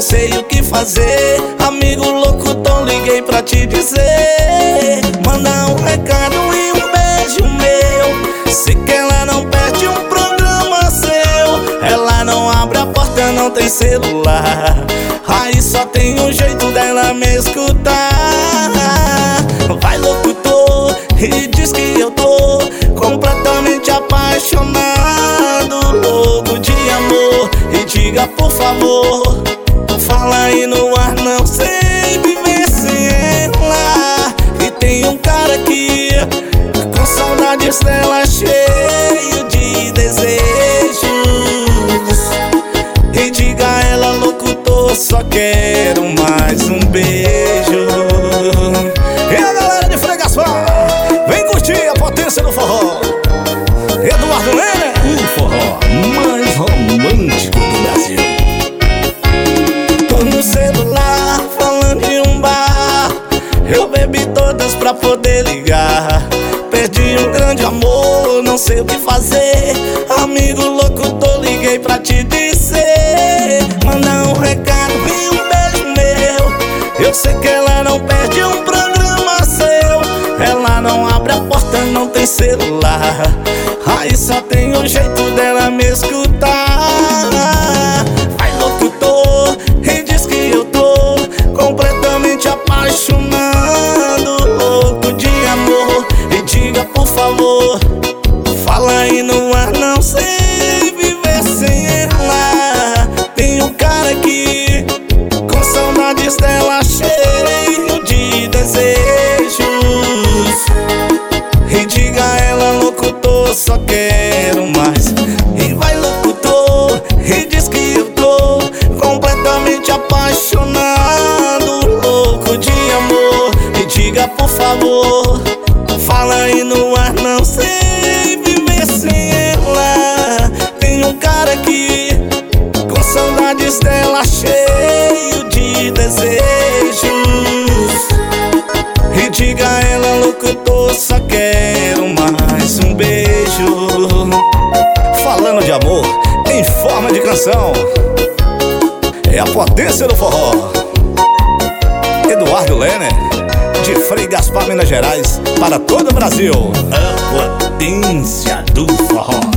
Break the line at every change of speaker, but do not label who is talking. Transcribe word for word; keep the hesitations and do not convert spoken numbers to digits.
não sei o que fazer. Amigo louco, tô liguei pra te dizer. Manda um recado e um beijo meu. Sei que ela não perde um programa seu. Ela não abre a porta, não tem celular. Aí só tem um jeito dela me escutar. Vai locutor e diz que eu tô completamente apaixonado, louco de amor. E diga por favor, fala aí no ar, não sei viver sem ela. E tem um cara aqui com saudades dela, cheio de desejos. E diga a ela, locutor, só quero mais um beijo. E a galera de Frei Gaspar, vem curtir a potência do forró. Eduardo Lene,
o forró mais romântico do Brasil.
Tô no celular falando em um bar. Eu bebi todas pra poder ligar. Perdi um grande amor, não sei o que fazer. Amigo louco, tô liguei pra te dizer. Manda um recado e um beijo meu. Eu sei que ela não perde um programa seu. Ela não abre a porta, não tem celular. Aí só tem um jeito dela me escutar. Vai locutor e diz que eu tô completamente apaixonado, louco de amor. E diga por favor, fala aí no ar, não sei viver sem ela. Tem um cara aqui com saudades dela, cheio de desejos. E diga a ela, locutor, só quero mais. E vai locutor e diz que eu tô completamente apaixonado, louco de amor. E diga por favor, fala aí no ar, não sei viver sem ela. Tem um cara aqui com saudades dela, cheio de desejos. E diga a ela, locutor, só quero mais um beijo.
Falando de amor em forma de canção, é a potência do forró. Eduardo Lene, de Frei Gaspar, Minas Gerais, para todo o Brasil.
A potência do forró.